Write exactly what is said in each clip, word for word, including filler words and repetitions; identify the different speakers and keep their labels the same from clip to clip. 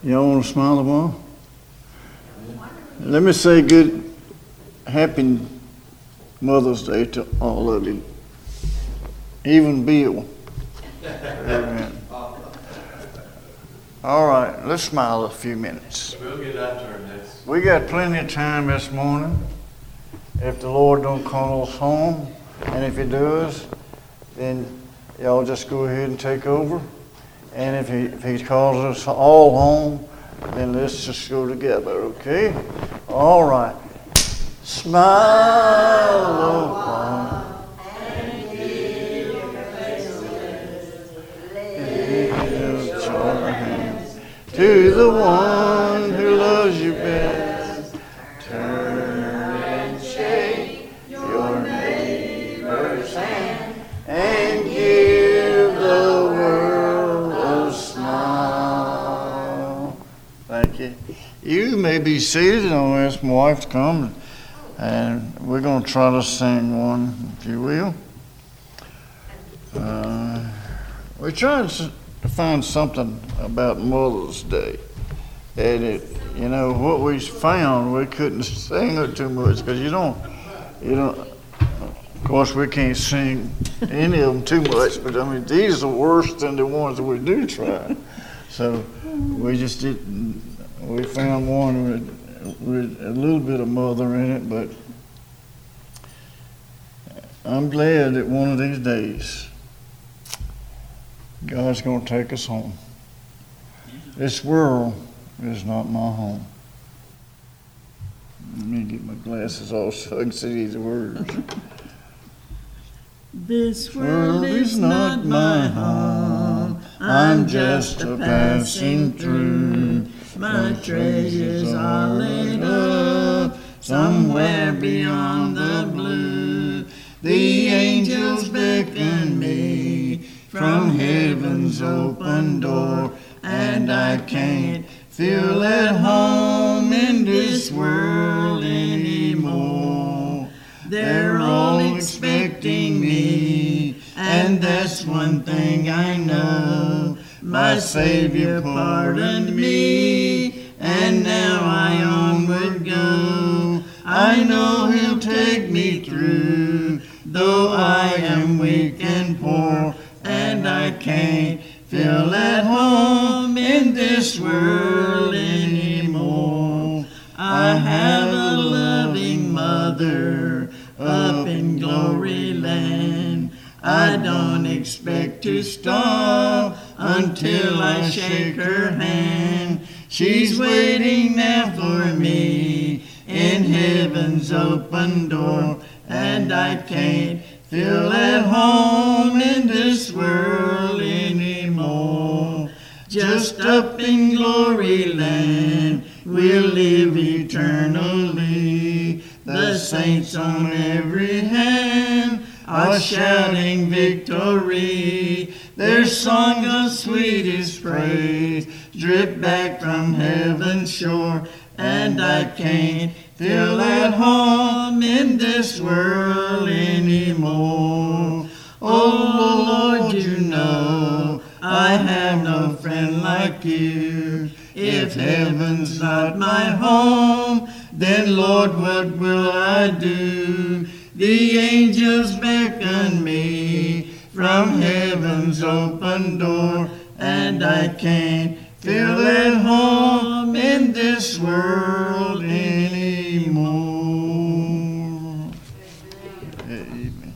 Speaker 1: Y'all want to smile a while? Let me say good, happy Mother's Day to all of you. Even Bill. Amen. All right, let's smile a few minutes.
Speaker 2: We'll get our turn next.
Speaker 1: We got plenty of time this morning. If the Lord don't call us home, and if He does, then y'all just go ahead and take over. And if He if He calls us all home, then let's just go together, okay? All right. Smile a while. To the one who loves you best, turn and shake your neighbor's hand and give the world a smile. Thank you. You may be seated, and I'll ask my wife to come, and we're going to try to sing one, if you will. Uh, we're trying to to find something about Mother's Day. And it, you know, what we found, we couldn't sing it too much because you don't, you don't, of course we can't sing any of them too much, but I mean, these are worse than the ones that we do try. So we just didn't, we found one with, with a little bit of mother in it, but I'm glad that one of these days, God's going to take us home. This world is not my home. Let me get my glasses off so I can see these words.
Speaker 3: This world is not my home. I'm just a passing through. My treasures are laid up somewhere beyond the blue. The angels beckon me from heaven's open door, and I can't feel at home in this world anymore. They're all expecting me, and that's one thing I know. My Savior pardoned me, and now I onward go. I know He'll take me through, though I am weak and poor, and I can't feel at home in this world anymore. I have a loving mother up in glory land. I don't expect to stop until I shake her hand. She's waiting there for me in heaven's open door, and I can't feel at home in this world anymore. Just up in glory land, we'll live eternally. The saints on every hand are shouting victory. Their song of sweetest praise drip back from heaven's shore, and I can't feel at home in this world anymore. Oh Lord, you know I have no friend like you. If heaven's not my home, then Lord, what will I do? The angels beckon me from heaven's open door, and I can't feel at home in this world anymore. Amen.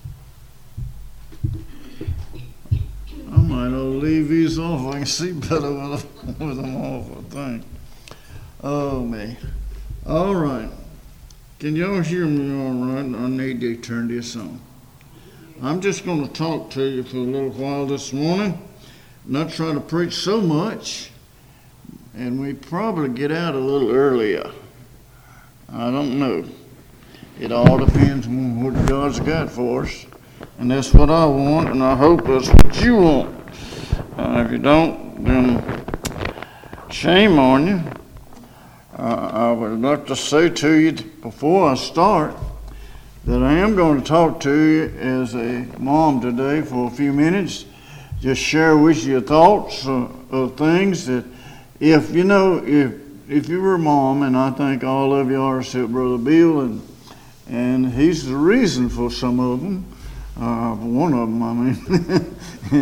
Speaker 3: I might all leave these off. I can see better with them off, I think. Oh, me. All right. Can y'all hear me all right? I need to turn this on. I'm just going to talk to you for a little while this morning. Not try to preach so much, and we probably get out a little earlier. I don't know. It all depends on what God's got for us, and that's what I want, and I hope that's what you want. Uh, if you don't, then shame on you. Uh, I would like to say to you before I start that I am going to talk to you as a mom today for a few minutes. Just share with you thoughts of, of things that
Speaker 1: if you know, if if you were a mom, and I think all of you are, except Brother Bill, and and he's the reason for some of them, uh, one of them, I mean,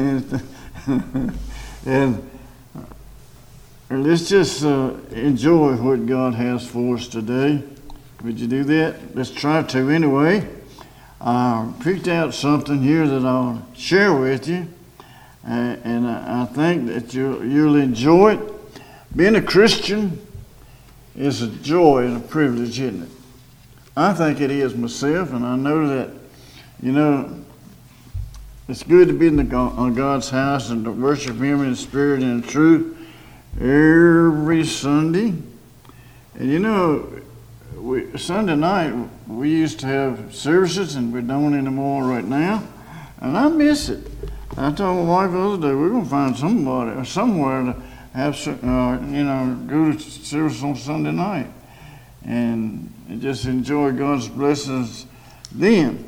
Speaker 1: and, and let's just uh, enjoy what God has for us today. Would you do that? Let's try to anyway. I picked out something here that I'll share with you, uh, and I, I think that you'll, you'll enjoy it. Being a Christian is a joy and a privilege, isn't it? I think it is myself, and I know that, you know, it's good to be in the God, God's house and to worship Him in spirit and in truth every Sunday. And you know, we, Sunday night we used to have services, and we don't anymore right now, and I miss it. I told my wife the other day, we're going to find somebody or somewhere to have, uh, you know, go to service on Sunday night and just enjoy God's blessings then,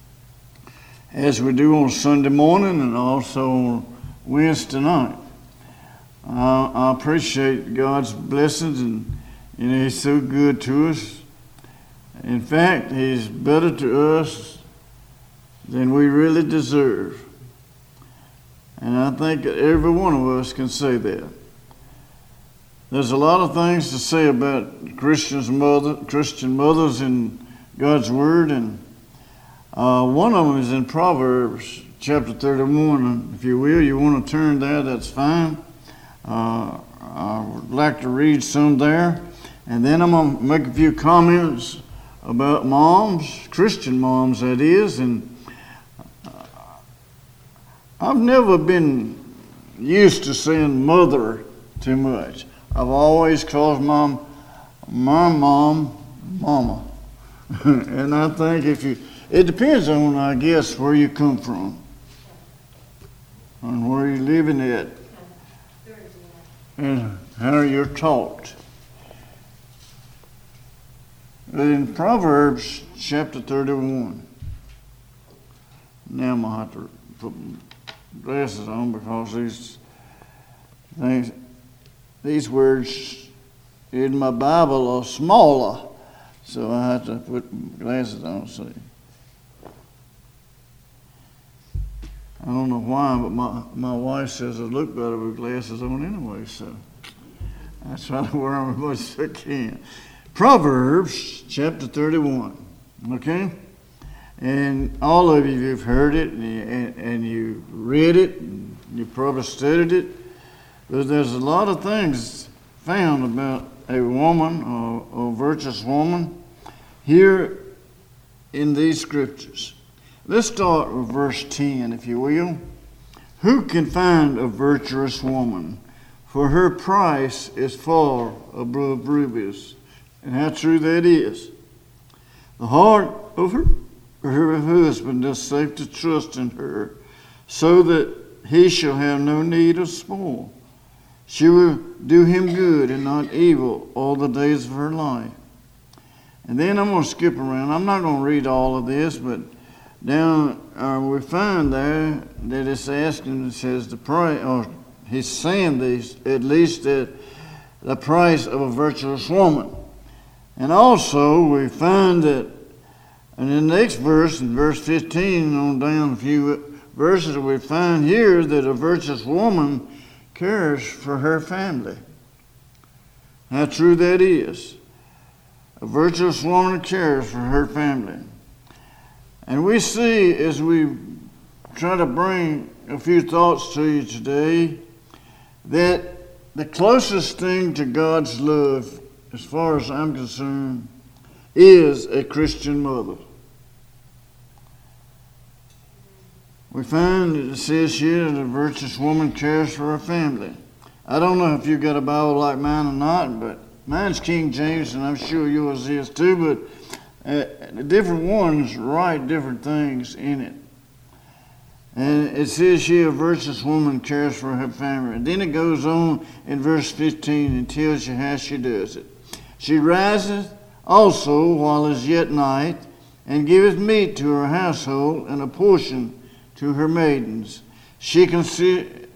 Speaker 1: as we do on Sunday morning and also on Wednesday night. Uh, I appreciate God's blessings, and you know, He's so good to us. In fact, He's better to us than we really deserve. And I think that every one of us can say that. There's a lot of things to say about Christians mother, Christian mothers in God's Word, and uh, one of them is in Proverbs chapter thirty-one. If you will, you want to turn there, that's fine. Uh, I would like to read some there, and then I'm going to make a few comments about moms, Christian moms that is, and uh, I've never been used to saying mother too much. I've always called my, my mom, mama. And I think if you, it depends on, I guess, where you come from and where you're living at and how you're taught. But in Proverbs chapter thirty-one, now I'm going to have to put my glasses on because these things, these words in my Bible are smaller, so I have to put my glasses on. See, I don't know why, but my, my wife says I look better with glasses on anyway, so I try to wear them as much as I can. Proverbs chapter thirty-one, okay? And all of you have heard it, and you, and, and you read it, and you probably studied it. But there's a lot of things found about a woman or a virtuous woman here in these scriptures. Let's start with verse ten, if you will. Who can find a virtuous woman? For her price is far above rubies. And how true that is. The heart of her, her husband is safe to trust in her, so that he shall have no need of spoil. She will do him good and not evil all the days of her life. And then I'm going to skip around. I'm not going to read all of this, but down uh, we find there that it's asking, it says the price, or he's saying this, at least that the price of a virtuous woman. And also we find that, and in the next verse, in verse fifteen, on down a few verses, we find here that a virtuous woman cares for her family. How true that is. A virtuous woman cares for her family. And we see, as we try to bring a few thoughts to you today, that the closest thing to God's love, as far as I'm concerned, is a Christian mother. We find that it says here that a virtuous woman cares for her family. I don't know if you got a Bible like mine or not, but mine's King James, and I'm sure yours is too, but uh, the different ones write different things in it. And it says here, a virtuous woman cares for her family. And then it goes on in verse fifteen and tells you how she does it. She riseth also while it is yet night, and giveth meat to her household, and a portion to her maidens. She consi-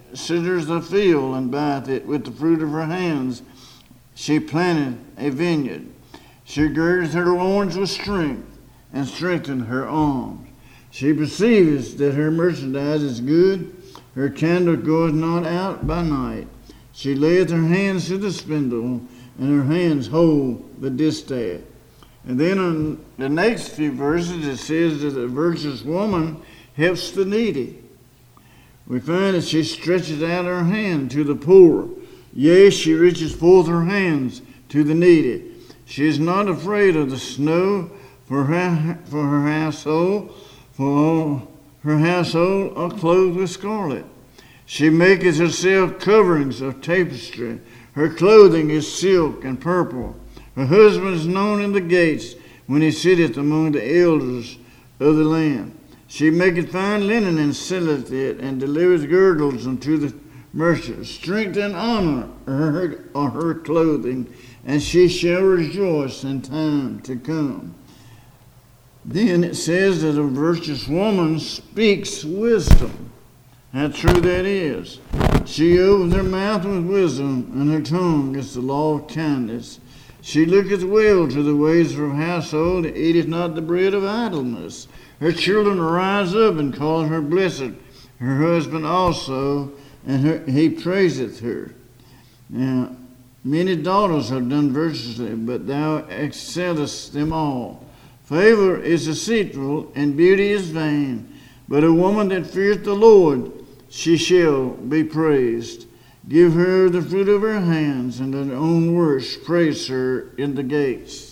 Speaker 1: considers the field and buyeth it with the fruit of her hands. She planted a vineyard. She girdeth her loins with strength and strengthened her arms. She perceives that her merchandise is good. Her candle goeth not out by night. She layeth her hands to the spindle, and her hands hold the distaff. And then in the next few verses it says that a virtuous woman helps the needy. We find that she stretches out her hand to the poor. Yea, she reaches forth her hands to the needy. She is not afraid of the snow for her, for her household, for all her household are clothed with scarlet. She maketh herself coverings of tapestry. Her clothing is silk and purple. Her husband is known in the gates when he sitteth among the elders of the land. She maketh fine linen and selleth it, and delivereth girdles unto the merchants. Strength and honor are her, are her clothing, and she shall rejoice in time to come. Then it says that a virtuous woman speaks wisdom. How true that is. She opens her mouth with wisdom, and her tongue is the law of kindness. She looketh well to the ways of her household, and eateth not the bread of idleness. Her children arise up and call her blessed, her husband also, and her, he praiseth her. Now, many daughters have done virtuously, but thou excellest them all. Favor is deceitful, and beauty is vain, but a woman that feareth the Lord, she shall be praised. Give her the fruit of her hands, and her own works praise her in the gates.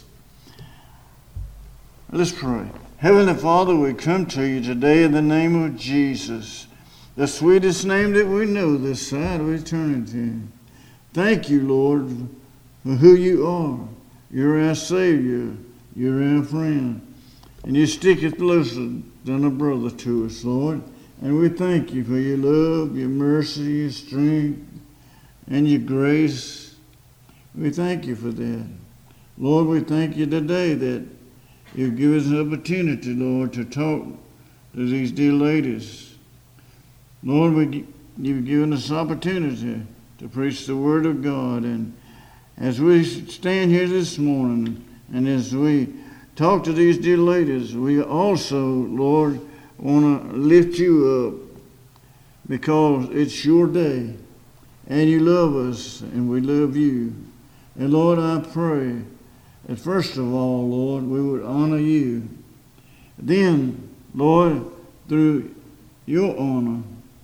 Speaker 1: Let's pray. Heavenly Father, we come to you today in the name of Jesus, the sweetest name that we know this side of eternity. Thank you, Lord, for who you are. You're our Savior. You're our friend. And you sticketh closer than a brother to us, Lord. And we thank you for your love, your mercy, your strength, and your grace. We thank you for that. Lord, we thank you today that you've given us an opportunity, Lord, to talk to these dear ladies. Lord, we, you've given us opportunity to preach the Word of God. And as we stand here this morning, and as we talk to these dear ladies, we also, Lord, want to lift you up because it's your day, and you love us, and we love you. And Lord, I pray that first of all, Lord, we would honor you. Then, Lord, through your honor,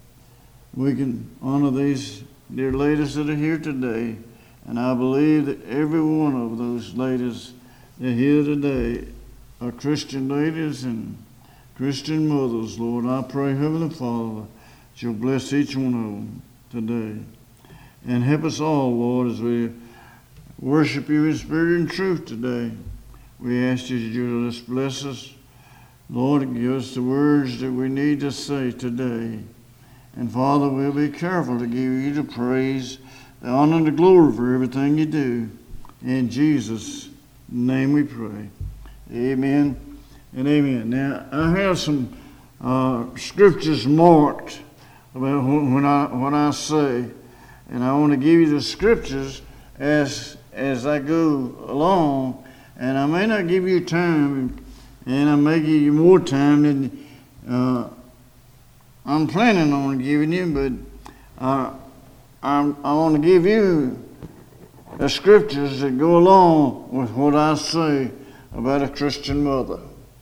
Speaker 1: we can honor these dear ladies that are here today. And I believe that every one of those ladies that are here today are Christian ladies and Christian mothers, Lord. I pray, Heavenly Father, that you'll bless each one of them today. And help us all, Lord, as we worship you in spirit and truth today. We ask you to just bless us. Lord, give us the words that we need to say today. And Father, we'll be careful to give you the praise, the honor, and the glory for everything you do. In Jesus' name we pray. Amen and amen. Now, I have some uh, scriptures marked about when I, when I say, and I want to give you the scriptures as as I go along, and I may not give you time, and I may give you more time than uh, I'm planning on giving you, but uh, I'm, I want to give you the scriptures that go along with what I say about a Christian mother.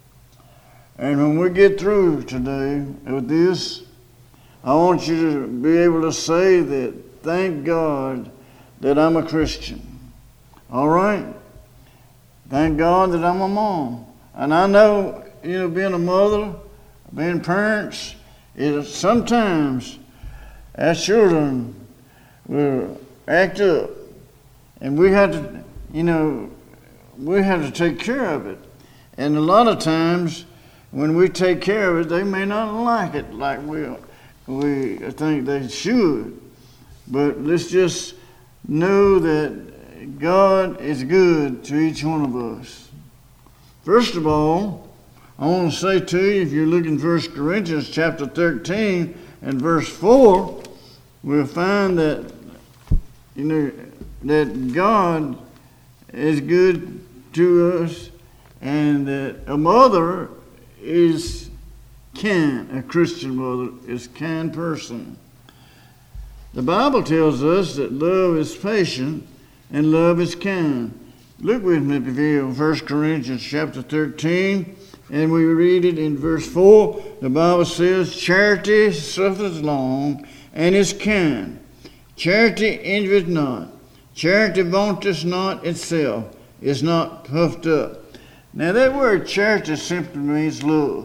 Speaker 1: And when we get through today with this, I want you to be able to say that, thank God that I'm a Christian. All right? Thank God that I'm a mom. And I know, you know, being a mother, being parents, is sometimes our children will act up. And we have to, you know, we have to take care of it. And a lot of times when we take care of it, they may not like it like we, we think they should. But let's just know that God is good to each one of us. First of all, I want to say to you, if you're looking at First Corinthians chapter thirteen and verse four, we'll find that, you know, that God is good to us, and that a mother is kind. A Christian mother is a kind person. The Bible tells us that love is patient and love is kind. Look with me, if you will, First Corinthians chapter thirteen, and we read it in verse four. The Bible says, charity suffereth long and is kind. Charity envieth not. Charity vaunteth not itself, is not puffed up. Now that word charity simply means love.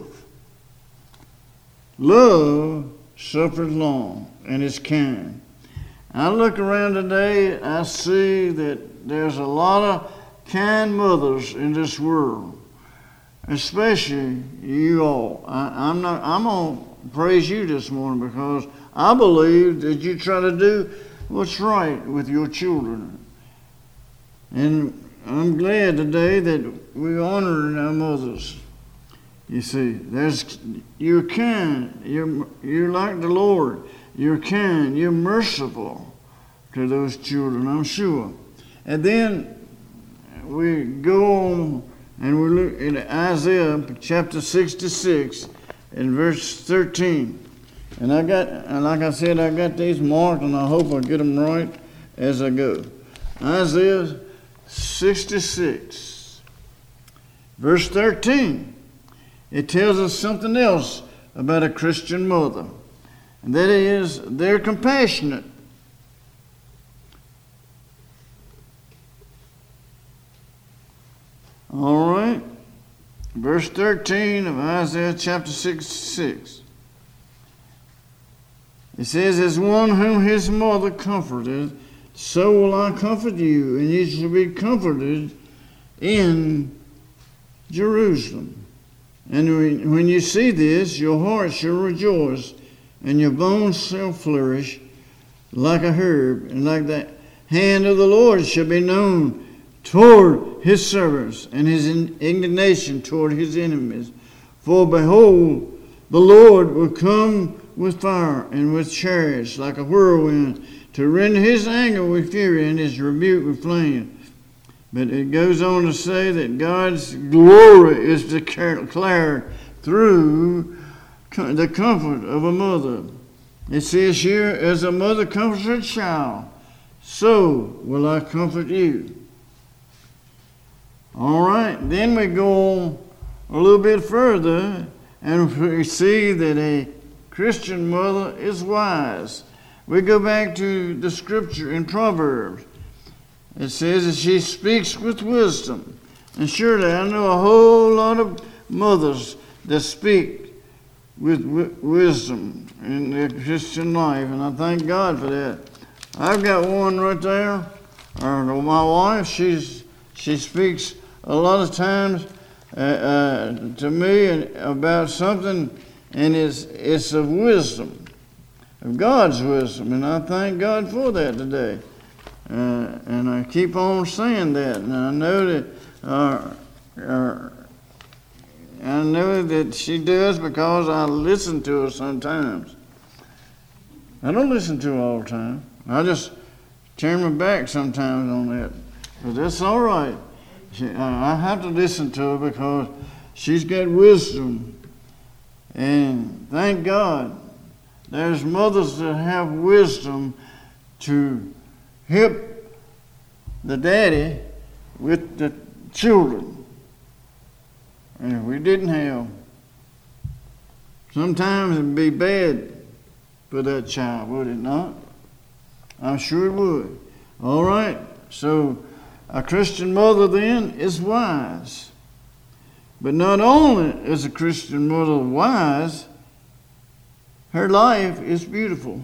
Speaker 1: Love suffereth long and is kind. I look around today, I see that there's a lot of kind mothers in this world, especially you all. I, I'm not. I'm gonna praise you this morning because I believe that you try to do what's right with your children, and I'm glad today that we honor our mothers. You see, there's you're kind. You're you're like the Lord. You're kind. You're merciful to those children, I'm sure. And then we go on and we look at Isaiah chapter sixty-six and verse thirteen. And I got, and like I said, I got these marked, and I hope I get them right as I go. Isaiah sixty-six, verse thirteen. It tells us something else about a Christian mother, and that is they're compassionate. All right. Verse thirteen of Isaiah chapter sixty-six. It says, as one whom his mother comforted, so will I comfort you, and you shall be comforted in Jerusalem. And when you see this, your heart shall rejoice, and your bones shall flourish like a herb, and like the hand of the Lord shall be known toward his servants, and his indignation toward his enemies. For behold, the Lord will come with fire and with chariots like a whirlwind, to render his anger with fury and his rebuke with flame. But it goes on to say that God's glory is declared through the comfort of a mother. It says here, as a mother comforts her child, so will I comfort you. All right, then we go on a little bit further, and we see that a Christian mother is wise. We go back to the scripture in Proverbs. It says that she speaks with wisdom. And surely I know a whole lot of mothers that speak with w- wisdom in their Christian life, and I thank God for that. I've got one right there. Or my wife, she's she speaks a lot of times uh, uh, to me and about something, and it's it's of wisdom, of God's wisdom, and I thank God for that today. Uh, and I keep on saying that, and I know that uh, uh, I know that she does because I listen to her sometimes. I don't listen to her all the time. I just turn my back sometimes on that, but that's all right. She, uh, I have to listen to her because she's got wisdom, and thank God there's mothers that have wisdom to help the daddy with the children. And if we didn't have, sometimes it'd be bad for that child, would it not? I'm sure it would. All right, so a Christian mother then is wise. But not only is a Christian mother wise, her life is beautiful.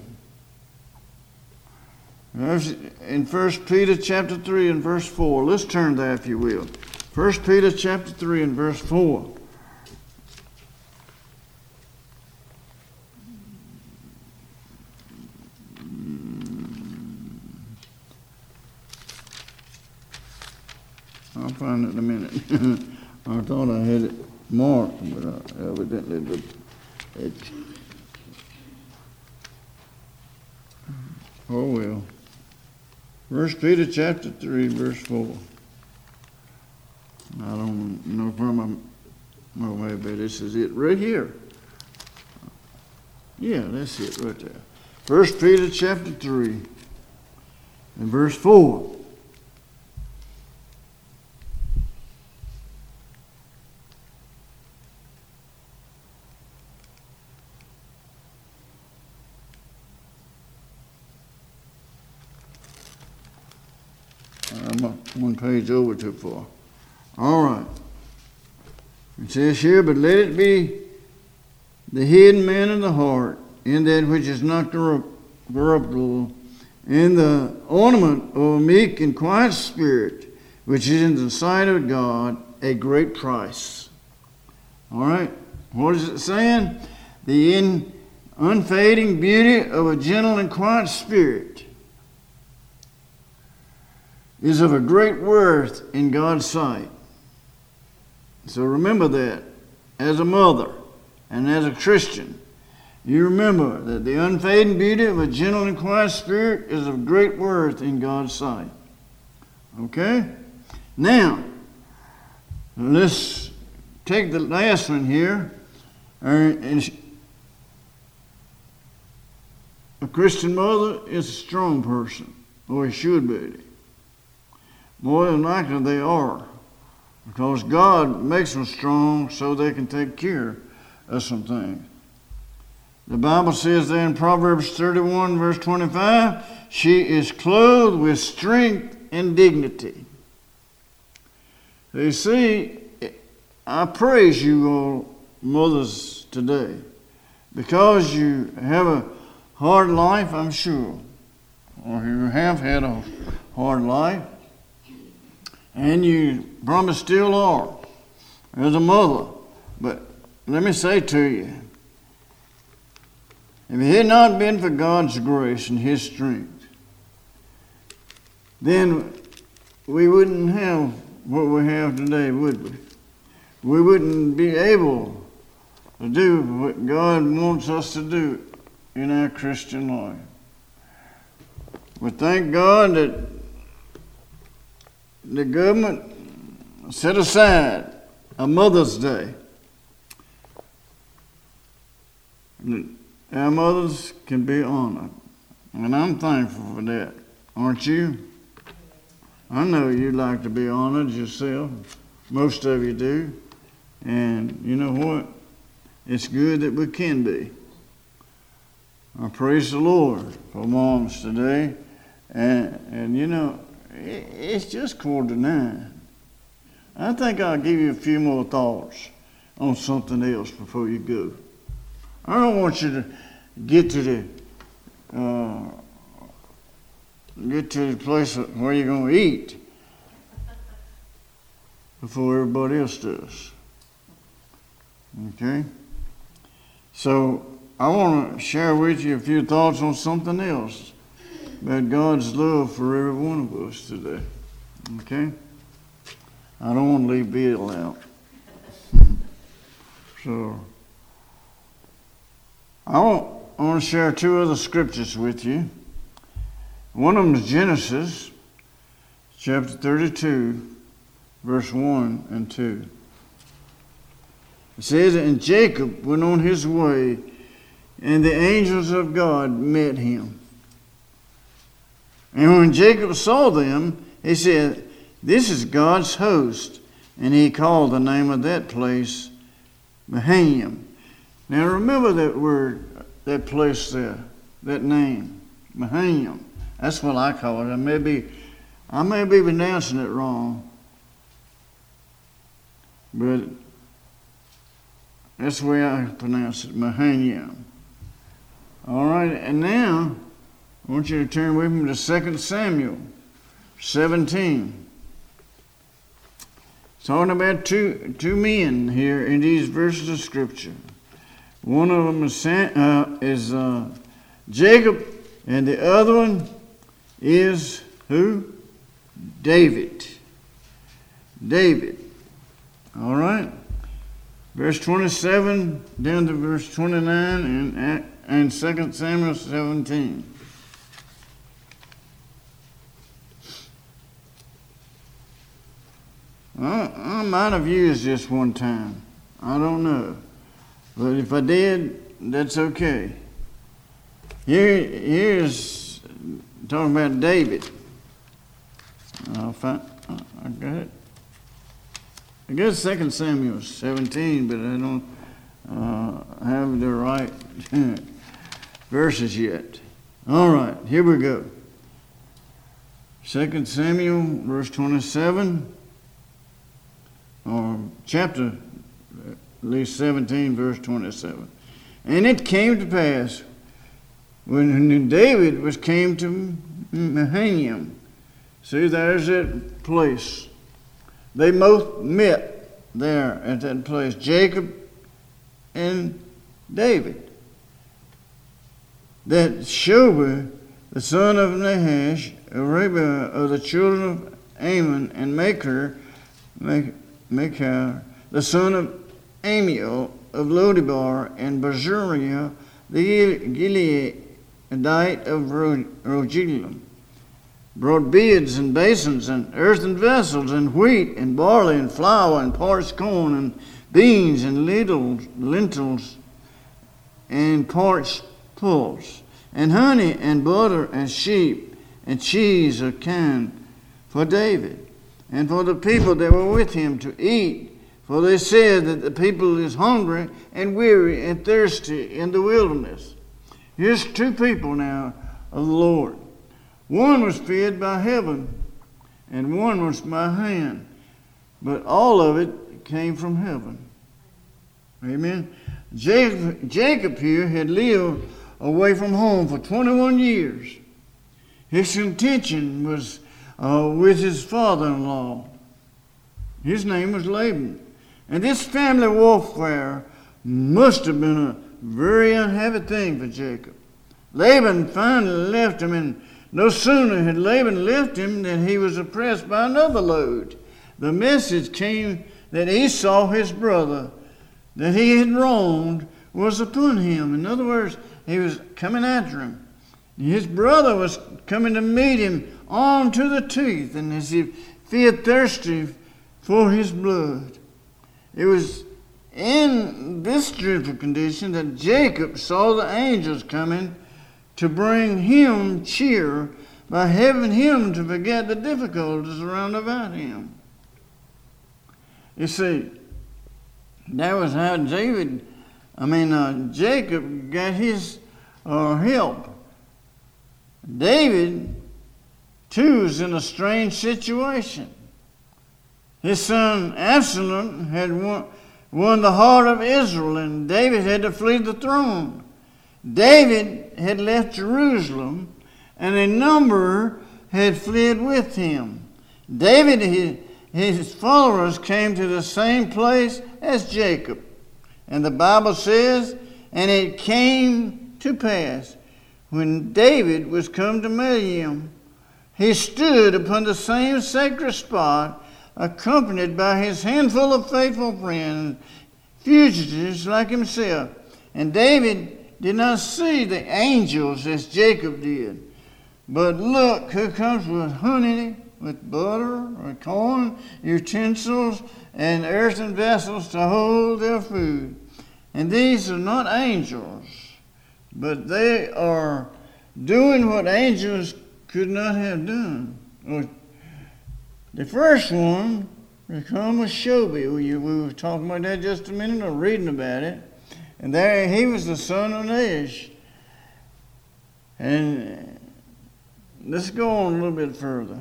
Speaker 1: In First Peter chapter three and verse four, let's turn there if you will. First Peter chapter three and verse four. I'll find it in a minute. I thought I had it marked, but I evidently it
Speaker 3: Oh, well. First Peter chapter three, verse four. I don't know from my, well, maybe this is it right here. Yeah, that's it right there. First Peter chapter three and verse four. I'm one page over too far. All right. It says here, but let it be the hidden man of the heart, in that which is not corruptible, in the ornament of a meek and quiet spirit, which is in the sight of God a great price. All right. What is it saying? The in unfading beauty of a gentle and quiet spirit is of a great worth in God's sight. So remember that as a mother and as a Christian. You remember that the unfading beauty of a gentle and quiet spirit is of great worth in God's sight. Okay? Now, let's take the last one here. A Christian mother is a strong person, or he should be. More than likely they are, because God makes them strong so they can take care of some things. The Bible says there in Proverbs thirty-one, verse twenty-five, she is clothed with strength and dignity. So you see, I praise you all mothers today, because you have a hard life, I'm sure, or you have had a hard life. And you probably still are as a mother. But let me say to you, if it had not been for God's grace and His strength, then we wouldn't have what we have today, would we? We wouldn't be able to do what God wants us to do in our Christian life. We thank God that the government set aside a Mother's Day. Our mothers can be honored. And I'm thankful for that. Aren't you? I know you'd like to be honored yourself. Most of you do. And you know what? It's good that we can be. I praise the Lord for moms today. And, and you know, it's just quarter to nine. I think I'll give you a few more thoughts on something else before you go. I don't want you to get to the uh, get to the place where you're going to eat before everybody else does. Okay? So I want to share with you a few thoughts on something else. About God's love for every one of us today. Okay? I don't want to leave Bill out. So, I want, I want to share two other scriptures with you. One of them is Genesis, chapter thirty-two, verse one and two. It says, and Jacob went on his way, and the angels of God met him. And when Jacob saw them, he said, this is God's host. And he called the name of that place Mahanaim. Now remember that word, that place there, that name, Mahanaim. That's what I call it. I may be, I may be pronouncing it wrong, but that's the way I pronounce it, Mahanaim. All right, and now I want you to turn with me to Second Samuel seventeen. It's talking about two two men here in these verses of Scripture. One of them is, uh, is uh, Jacob, and the other one is who? David. David. All right. Verse twenty-seven down to verse twenty-nine and, and Second Samuel seventeen.
Speaker 1: I, I might have used this one time. I don't know. But if I did, that's okay. Here, here's talking about David. I'll find, I got it. I guess Second Samuel seventeen, but I don't uh, have the right verses yet. All right, here we go. Second Samuel, verse twenty-seven, or chapter, at least seventeen, verse twenty-seven. And it came to pass, when David was came to Mahanaim, see, there's that place. They both met there at that place, Jacob and David. That Shobah, the son of Nahash, Arabia of the children of Ammon, and Machir, Machir, the son of Amiel of Lodebar, and Bazuriah, the Gileadite of Rogelim, brought beads and basins and earthen vessels and wheat and barley and flour and parched corn and beans and lentils, lentils and parched pulse and honey and butter and sheep and cheese of kine for David and for the people that were with him to eat. For they said that the people is hungry and weary and thirsty in the wilderness. Here's two people now of the Lord. One was fed by heaven, and one was by hand. But all of it came from heaven. Amen. Jacob, Jacob here had lived away from home for twenty-one years. His intention was uh, with his father-in-law. His name was Laban. And this family warfare must have been a very unhappy thing for Jacob. Laban finally left him, and no sooner had Laban left him than he was oppressed by another load. The message came that Esau, his brother, that he had wronged, was upon him. In other words, he was coming after him. His brother was coming to meet him on to the teeth, and as he felt thirsty for his blood. It was in this dreadful condition that Jacob saw the angels coming to bring him cheer by having him to forget the difficulties around about him. You see, that was how David, I mean, uh, Jacob got his uh, help. David, too, was in a strange situation. His son Absalom had won, won the heart of Israel, and David had to flee the throne. David had left Jerusalem, and a number had fled with him. David and his followers came to the same place as Jacob. And the Bible says, and it came to pass, when David was come to Mahanaim, he stood upon the same sacred spot, accompanied by his handful of faithful friends, fugitives like himself. And David did not see the angels as Jacob did. But look who comes with honey, with butter, with corn, utensils, and earthen vessels to hold their food. And these are not angels, but they are doing what angels could not have done. The first one to come was Shobah. We were talking about that just a minute, or reading about it. And there he was the son of Nahash. And let's go on a little bit further.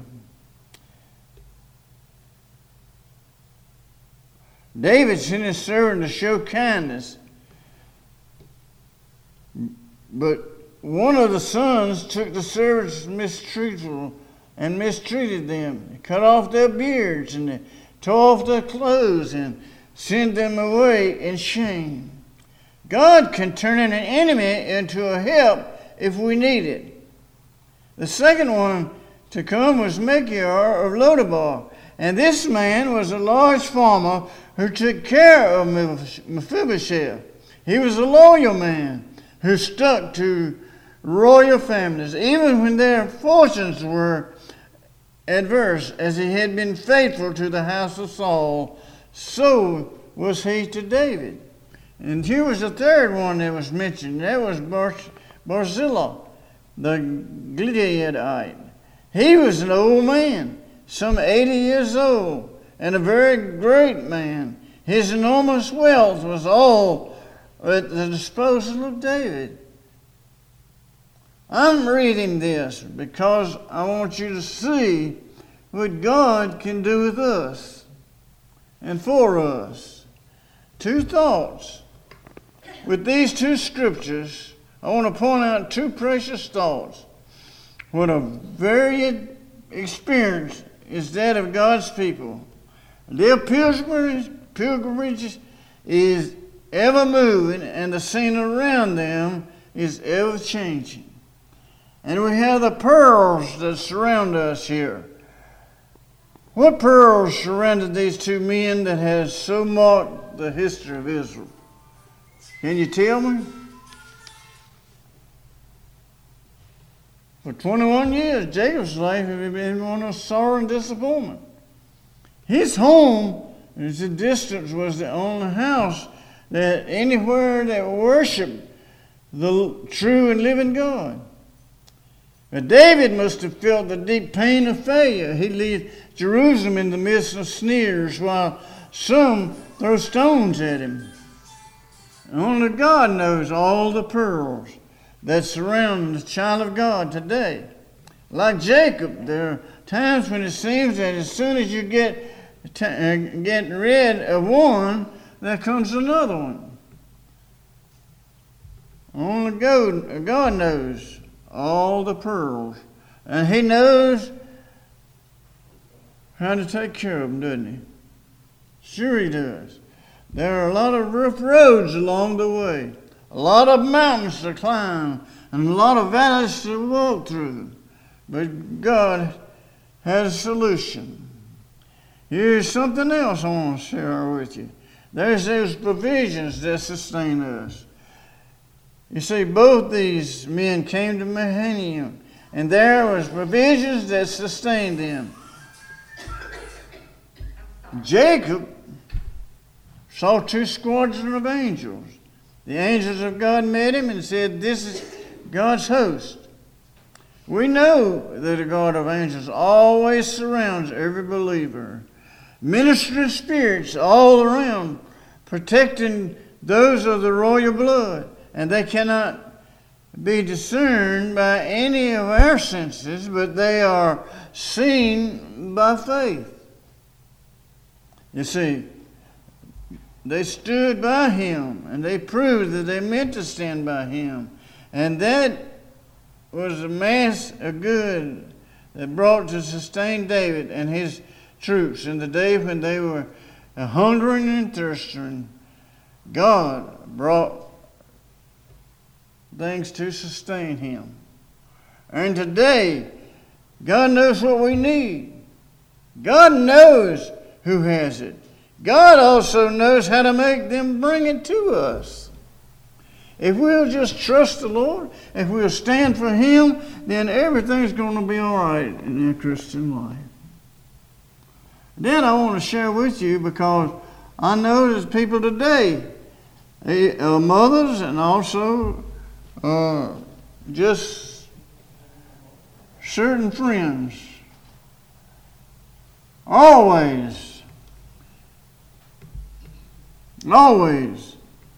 Speaker 1: David sent his servant to show kindness, but one of the sons took the servants mistreatful and mistreated them. He cut off their beards and they tore off their clothes and sent them away in shame. God can turn an enemy into a help if we need it. The second one to come was Machir of Lodebar. And this man was a large farmer who took care of Mephibosheth. He was a loyal man who stuck to royal families, even when their fortunes were adverse as he had been faithful to the house of Saul, so was he to David. And here was the third one that was mentioned. That was Bar- Barzillai, the Gileadite. He was an old man, some eighty years old, and a very great man. His enormous wealth was all at the disposal of David. I'm reading this because I want you to see what God can do with us and for us. Two thoughts. With these two scriptures, I want to point out two precious thoughts. What a varied experience is that of God's people. Their pilgrimage, pilgrimage is ever moving, and the scene around them is ever changing. And we have the pearls that surround us here. What pearls surrounded these two men that has so marked the history of Israel? Can you tell me? For twenty-one years, Jacob's life had been one of sorrow and disappointment. His home, as the distance, was the only house that anywhere that worshiped the true and living God. But David must have felt the deep pain of failure. He leaves Jerusalem in the midst of sneers while some throw stones at him. Only God knows all the pearls that surround the child of God today. Like Jacob, there are times when it seems that as soon as you get, t- uh, get rid of one, there comes another one. Only God, God knows all the pearls. And he knows how to take care of them, doesn't he? Sure he does. There are a lot of rough roads along the way, a lot of mountains to climb, and a lot of valleys to walk through. But God has a solution. Here's something else I want to share with you. There's those provisions that sustain us. You see, both these men came to Mahanaim, and there was provisions that sustained them. Jacob saw two squadrons of angels. The angels of God met him and said, "This is God's host." We know that the God of angels always surrounds every believer. Ministering spirits all around, protecting those of the royal blood. And they cannot be discerned by any of our senses, but they are seen by faith. You see, they stood by him, and they proved that they meant to stand by him. And that was a mass of good that brought to sustain David and his troops in the day when they were hungering and thirsting. God brought things to sustain him. And today, God knows what we need. God knows who has it. God also knows how to make them bring it to us. If we'll just trust the Lord, if we'll stand for him, then everything's going to be all right in our Christian life. Then I want to share with you, because I know there's people today, uh, mothers and also uh, just certain friends, always, always,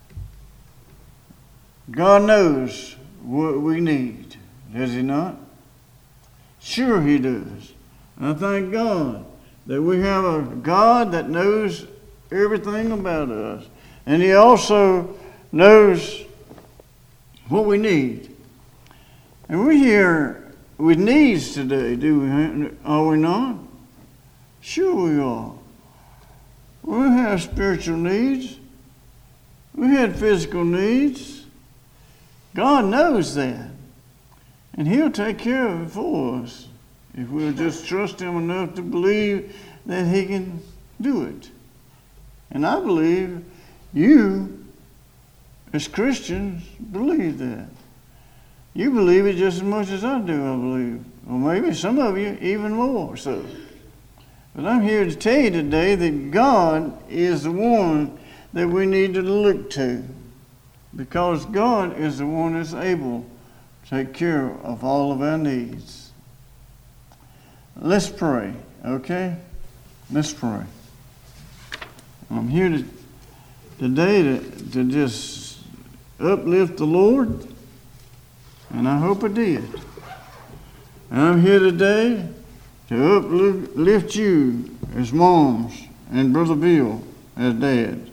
Speaker 1: God knows what we need, does he not? Sure he does. I thank God that we have a God that knows everything about us. And he also knows what we need. And we're here with needs today, do we? Are we not? Sure we are. We have spiritual needs. We have physical needs. God knows that. And he'll take care of it for us if we'll just trust him enough to believe that he can do it. And I believe you, as Christians, believe that. You believe it just as much as I do, I believe. or maybe some of you even more so. But I'm here to tell you today that God is the one that we need to look to, because God is the one that's able to take care of all of our needs. Let's pray, okay? Let's pray. I'm here to, today to, to just uplift the Lord, and I hope I did. And I'm here today to uplift you as moms and Brother Bill as dad.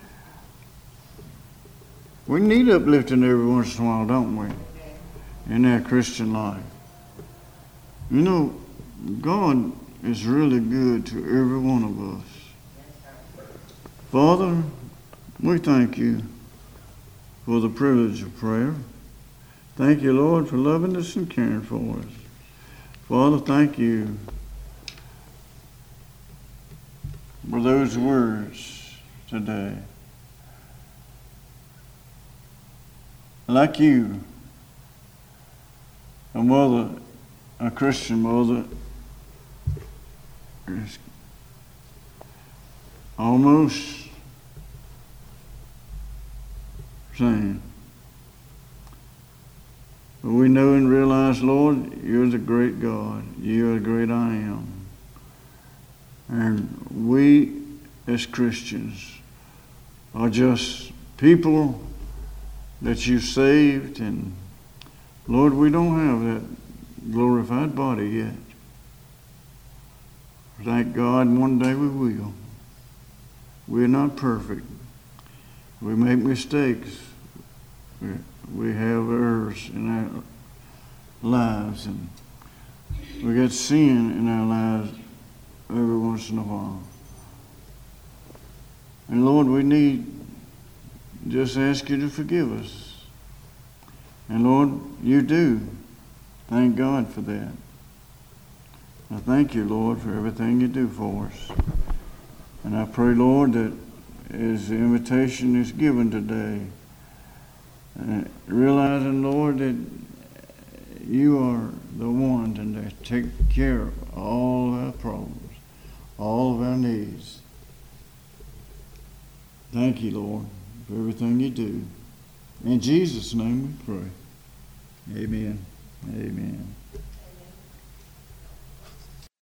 Speaker 1: We need uplifting every once in a while, don't we, in our Christian life? You know, God is really good to every one of us. Father, we thank you for the privilege of prayer. Thank you, Lord, for loving us and caring for us. Father, thank you for those words today. Like you, a mother, a Christian mother, is almost saying, but we know and realize, Lord, you're the great God. You're the great I am. And we, as Christians, are just people that you saved. And, Lord, we don't have that glorified body yet. Thank God, one day we will. We're not perfect. We make mistakes. We, we have errors in our lives, and we got sin in our lives every once in a while. And Lord, we need just ask you to forgive us. And Lord, you do. Thank God for that. I thank you, Lord, for everything you do for us. And I pray, Lord, that as the invitation is given today, uh, realizing, Lord, that you are the one to take care of all of our problems, all of our needs. Thank you, Lord, for everything you do. In Jesus' name we pray. Amen. Amen.